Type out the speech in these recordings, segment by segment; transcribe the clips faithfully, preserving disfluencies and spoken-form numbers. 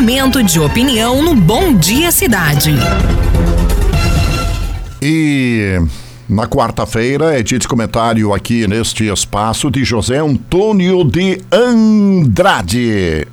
segmento de opinião no Bom Dia Cidade. E na quarta-feira é dia de comentário aqui neste espaço de José Antônio de Andrade.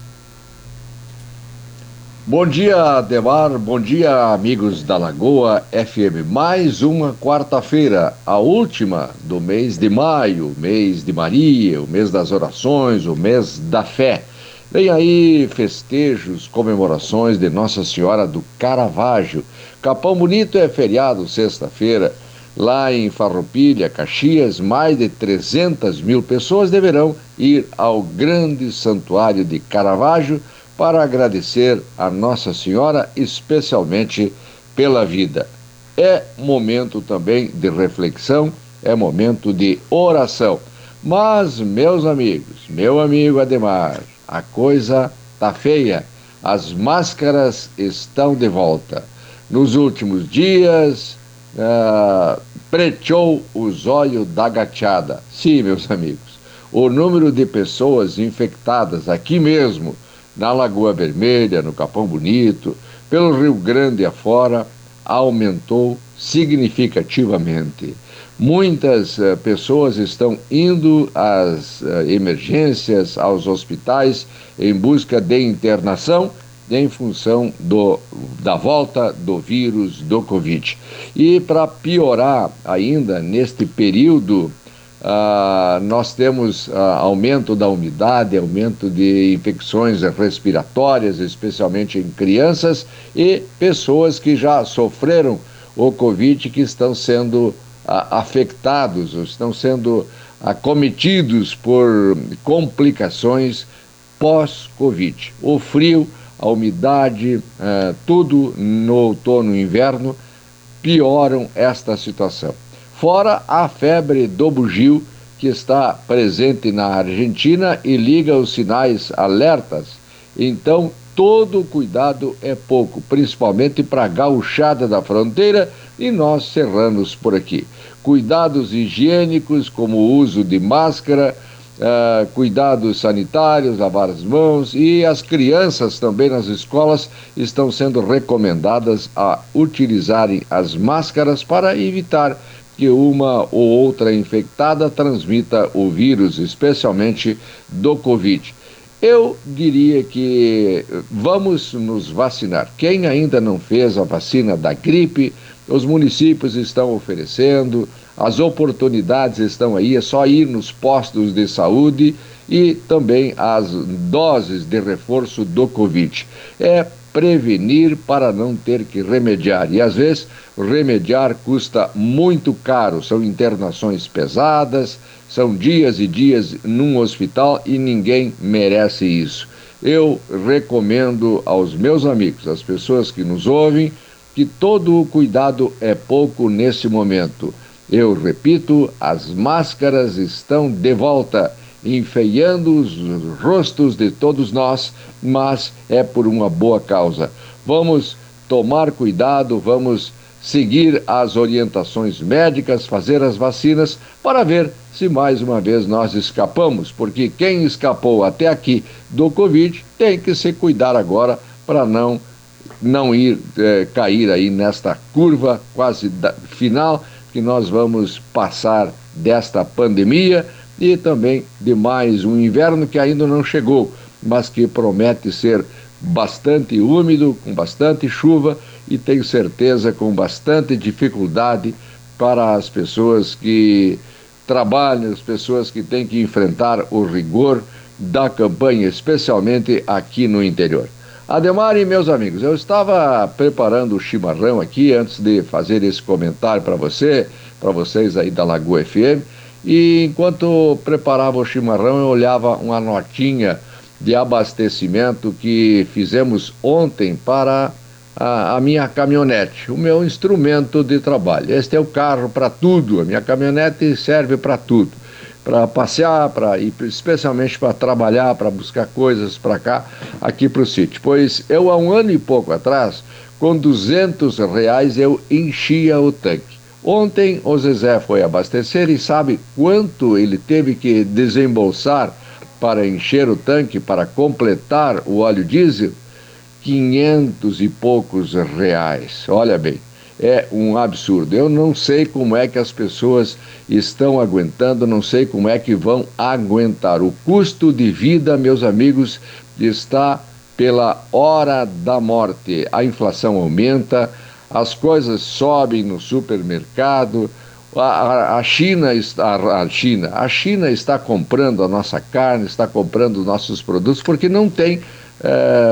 Bom dia, Ademar, bom dia, amigos da Lagoa F M. Mais uma quarta-feira, a última do mês de maio, mês de Maria, o mês das orações, o mês da fé. Vem aí festejos, comemorações de Nossa Senhora do Caravaggio. Capão Bonito é feriado sexta-feira. Lá em Farroupilha, Caxias, mais de trezentas mil pessoas deverão ir ao grande santuário de Caravaggio para agradecer a Nossa Senhora, especialmente pela vida. É momento também de reflexão, é momento de oração. Mas, meus amigos, meu amigo Ademar, a coisa tá feia. As máscaras estão de volta. Nos últimos dias, uh, preteou os olhos da gachada. Sim, meus amigos, o número de pessoas infectadas aqui mesmo, na Lagoa Vermelha, no Capão Bonito, pelo Rio Grande afora, aumentou significativamente. Muitas uh, pessoas estão indo às uh, emergências, aos hospitais, em busca de internação, em função do, da volta do vírus do Covid. E para piorar ainda, neste período, Uh, nós temos uh, aumento da umidade, aumento de infecções respiratórias, especialmente em crianças e pessoas que já sofreram o Covid, que estão sendo uh, afetados, estão sendo acometidos por complicações pós-Covid. O frio, a umidade, uh, tudo no outono e inverno pioram esta situação. Fora a febre do bugio, que está presente na Argentina e liga os sinais alertas. Então, todo cuidado é pouco, principalmente para a gauchada da fronteira e nós serranos por aqui. Cuidados higiênicos, como o uso de máscara, uh, cuidados sanitários, lavar as mãos, e as crianças também nas escolas estão sendo recomendadas a utilizarem as máscaras para evitar que uma ou outra infectada transmita o vírus, especialmente do Covid. Eu diria que vamos nos vacinar. Quem ainda não fez a vacina da gripe, os municípios estão oferecendo, as oportunidades estão aí, é só ir nos postos de saúde e também as doses de reforço do Covid. É prevenir para não ter que remediar. E às vezes remediar custa muito caro, são internações pesadas, são dias e dias num hospital e ninguém merece isso. Eu recomendo aos meus amigos, às pessoas que nos ouvem, que todo o cuidado é pouco nesse momento. Eu repito, as máscaras estão de volta, enfeiando os rostos de todos nós, mas é por uma boa causa. Vamos tomar cuidado, vamos seguir as orientações médicas, fazer as vacinas, para ver se mais uma vez nós escapamos, porque quem escapou até aqui do Covid tem que se cuidar agora para não, não ir eh, cair aí nesta curva quase da, final, que nós vamos passar desta pandemia e também de mais um inverno que ainda não chegou, mas que promete ser bastante úmido, com bastante chuva e tenho certeza com bastante dificuldade para as pessoas que trabalham, as pessoas que têm que enfrentar o rigor da campanha, especialmente aqui no interior. Ademar e meus amigos, eu estava preparando o chimarrão aqui antes de fazer esse comentário para você, para vocês aí da Lagoa F M, e enquanto preparava o chimarrão eu olhava uma notinha de abastecimento que fizemos ontem para a, a minha caminhonete, o meu instrumento de trabalho. Este é o carro para tudo, a minha caminhonete serve para tudo, para passear, para ir, especialmente para trabalhar, para buscar coisas para cá, aqui para o sítio. Pois eu há um ano e pouco atrás, com duzentos reais eu enchia o tanque. Ontem o Zezé foi abastecer e sabe quanto ele teve que desembolsar para encher o tanque, para completar o óleo diesel? quinhentos e poucos reais. Olha bem, é um absurdo. Eu não sei como é que as pessoas estão aguentando, não sei como é que vão aguentar. O custo de vida, meus amigos, está pela hora da morte. A inflação aumenta, as coisas sobem no supermercado, a, a China está, a China, a China está comprando a nossa carne, está comprando nossos produtos, porque não tem é,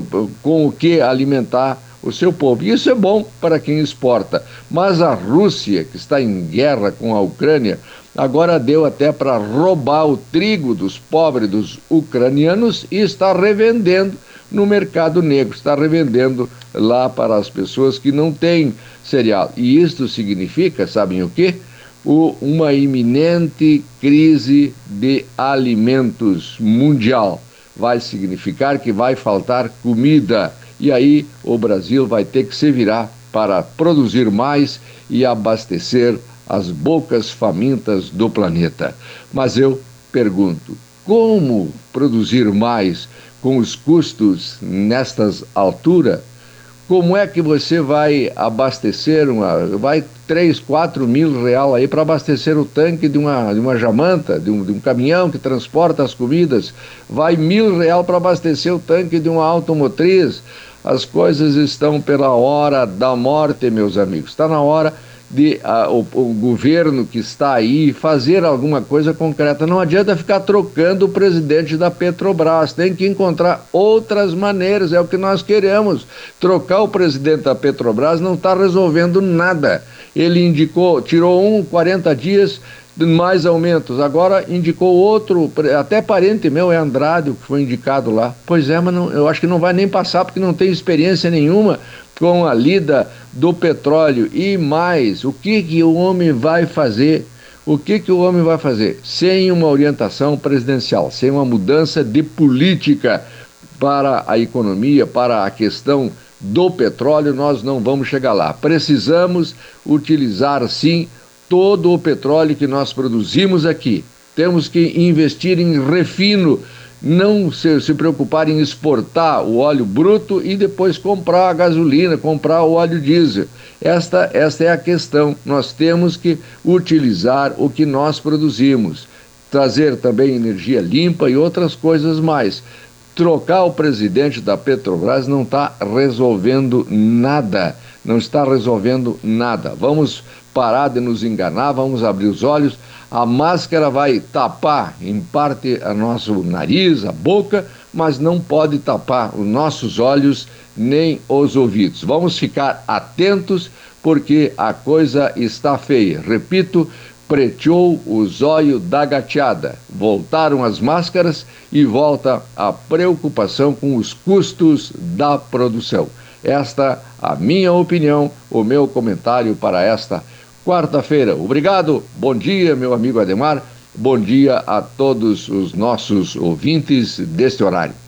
com o que alimentar o seu povo. E isso é bom para quem exporta. Mas a Rússia, que está em guerra com a Ucrânia, agora deu até para roubar o trigo dos pobres dos ucranianos e está revendendo no mercado negro, está revendendo lá para as pessoas que não têm cereal. E isto significa, sabem o quê? O, uma iminente crise de alimentos mundial. Vai significar que vai faltar comida. E aí o Brasil vai ter que se virar para produzir mais e abastecer as bocas famintas do planeta. Mas eu pergunto, como produzir mais com os custos nestas alturas? Como é que você vai abastecer, uma, vai três, quatro mil real aí para abastecer o tanque de uma, de uma jamanta, de um, de um caminhão que transporta as comidas? Vai mil real para abastecer o tanque de uma automotriz? As coisas estão pela hora da morte, meus amigos. Está na hora de uh, o, o governo que está aí fazer alguma coisa concreta. Não adianta ficar trocando o presidente da Petrobras, tem que encontrar outras maneiras, é o que nós queremos. Trocar o presidente da Petrobras não está resolvendo nada. Ele indicou, tirou um, quarenta dias, mais aumentos, agora indicou outro, até parente meu é Andrade, que foi indicado lá. Pois é, mas não, eu acho que não vai nem passar, porque não tem experiência nenhuma com a lida do petróleo. E mais, o que que o homem vai fazer? O que que o homem vai fazer? Sem uma orientação presidencial, sem uma mudança de política para a economia, para a questão do petróleo, nós não vamos chegar lá. Precisamos utilizar, sim, todo o petróleo que nós produzimos aqui. Temos que investir em refino, não se, se preocupar em exportar o óleo bruto e depois comprar a gasolina, comprar o óleo diesel. Esta, esta é a questão. Nós temos que utilizar o que nós produzimos, trazer também energia limpa e outras coisas mais. Trocar o presidente da Petrobras não está resolvendo nada, não está resolvendo nada. Vamos parar de nos enganar, vamos abrir os olhos. A máscara vai tapar, em parte, o nosso nariz, a boca, mas não pode tapar os nossos olhos nem os ouvidos. Vamos ficar atentos, porque a coisa está feia. Repito, preteou o zóio da gateada. Voltaram as máscaras e volta a preocupação com os custos da produção. Esta a minha opinião, o meu comentário para esta quarta-feira. Obrigado, bom dia, meu amigo Ademar, bom dia a todos os nossos ouvintes deste horário.